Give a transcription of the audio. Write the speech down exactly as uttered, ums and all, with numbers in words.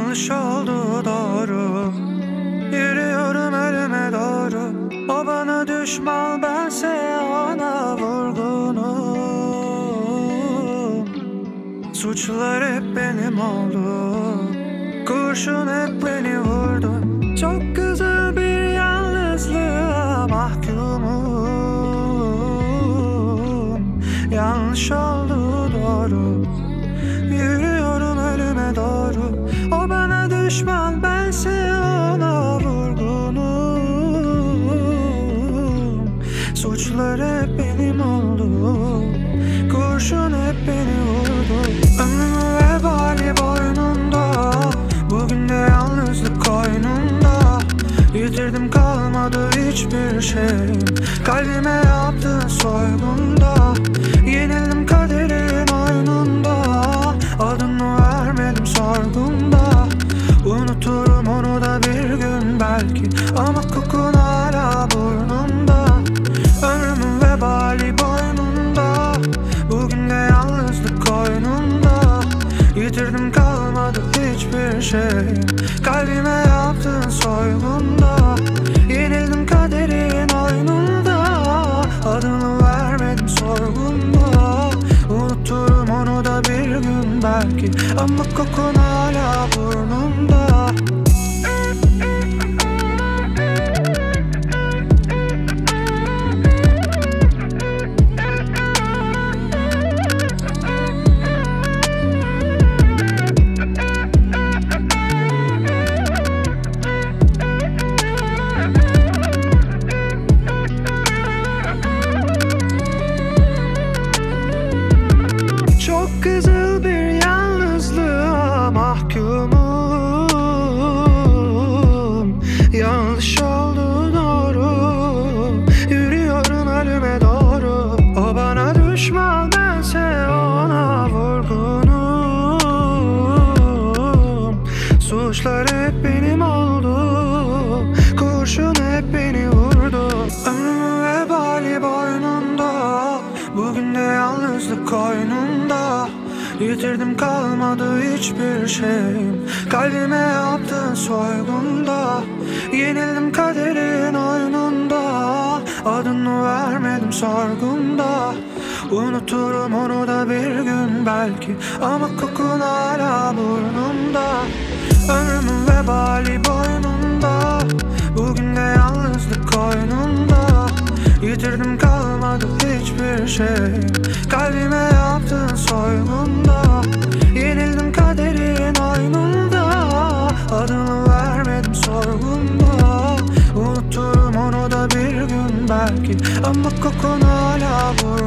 Yanlış oldu doğru, yürüyorum ölüme doğru. O bana düşman, bense ona vurgunum. Suçlar hep benim oldu, kurşun hep beni vurdu. Çok güzel bir yalnızlığa mahkumum. Yanlış oldu doğru, yürüyorum ölüme doğru. O bana düşman, bense ona vurgunum. Suçlar hep benim oldu, kurşun hep beni vurdu. Ömrümü vebali boynunda, bugün de yalnızlık koynunda. Yitirdim, kalmadı hiçbir şey, kalbime yaptığın soygunda. Yenildim kaderin oyununda, adını vermedim sorgunda. Unuturum onu da bir gün belki, ama kokun hala burnumda. Ömrümün vebali boynunda, bugün de yalnızlık koynunda. Yitirdim, kalmadı hiçbir şey, kalbime yaptığın soygunda. Yenildim kaderin oyununda, adını vermedim sorgunda. Unuturum onu da bir gün belki, ama kokun hala burnumda. Çok kızıl bir yalnızlığa mahkumum. Yanlış oldu doğru, yürüyorum ölüme doğru. O bana düşman, bense ona vurgunum. Suçlar hep benim oldu, kurşun hep beni vurdu. Ömrümün vebali boynunda, bugün de yalnızlık koynunda. Yitirdim, kalmadı hiçbir şey, kalbime yaptığın soygunda. Yenildim kaderin oyununda, adını vermedim sorgunda. Unuturum onu da bir gün belki, ama kokun hala burnumda. Ömrümün vebali boynunda, bugün de yalnızlık koynunda. Yitirdim, kalmadı hiçbir şey, kalbime yaptığın soygunda. Yenildim kaderin oyununda, adını vermedim sorgunda. Unuturum onu da bir gün belki, ama kokun hala bu.